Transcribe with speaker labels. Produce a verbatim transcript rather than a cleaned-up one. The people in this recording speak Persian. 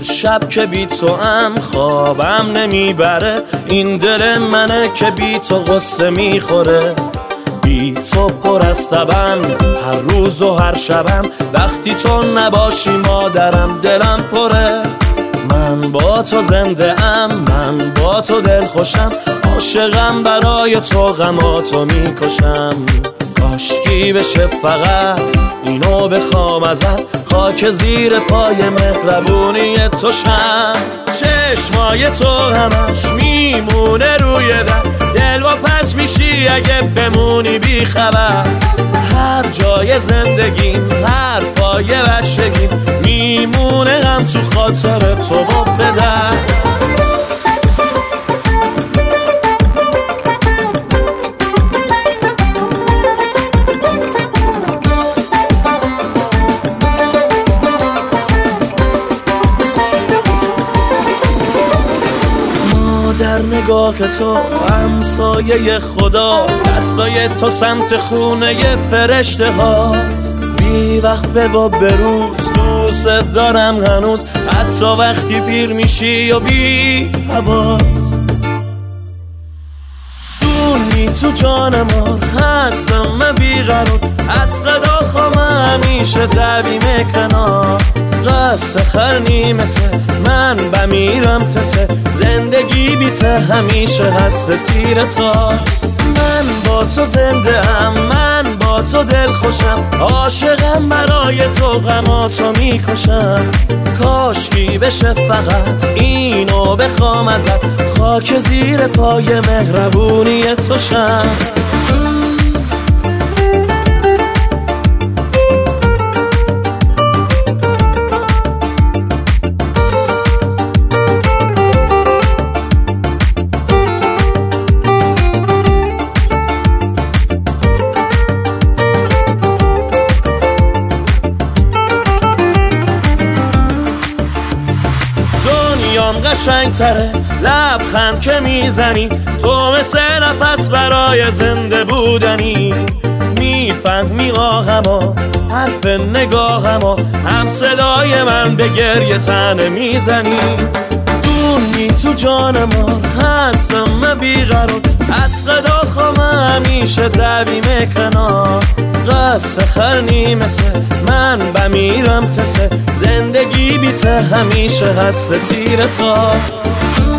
Speaker 1: هر شب که بی تو ام خوابم نمیبره، این دل منه که بی تو غصه میخوره. بی تو پر از تبم هر روز و هر شبم، وقتی تو نباشی مادرم دلم پره. من با تو زنده ام، من با تو دل خوشم، عاشقم برای تو غماتو میکشم. کاشکی بشه فقط اینو بخوام ازت، خاک زیر پای مهربونی تو شم. چشمای تو همش میمونه روی در، دل با پس میشی اگه بمونی بی خبر. هر جای زندگیم، هر پای بچگیم، میمونه غم تو خاطر تو با پدر. در نگاه تو همسایه خدا، دستای تو سمت خونه فرشته هاست. بی وقفه و بروز دوست دارم هنوز، حتی وقتی پیر میشی و بی حواس. دونی تو جانم هستم من بیقرار، از خدا خوام همیشه دویم کنار. قصه خرنی مثل من بمیرم تسه، زندگی بیته همیشه هست تیر تا. من با تو زنده ام، من با تو دل خوشم، عاشقم برای تو غماتو میکشم. کاشکی بشه فقط اینو بخوام ازت، خاک زیر پای مهربونی تو شم. قشنگ تره لبخند که میزنی، تو مثل نفس برای زنده بودنی. میفهمی آهما حرف نگاهما، هم صدای من به گریه تنه میزنی. دونی تو جان ما هستم من بیقرار، از خدا خوام همیشه دویم کنار. قصه خرنی مثل من بمیرم تسه، زندگی بیته همیشه هست تیر تا.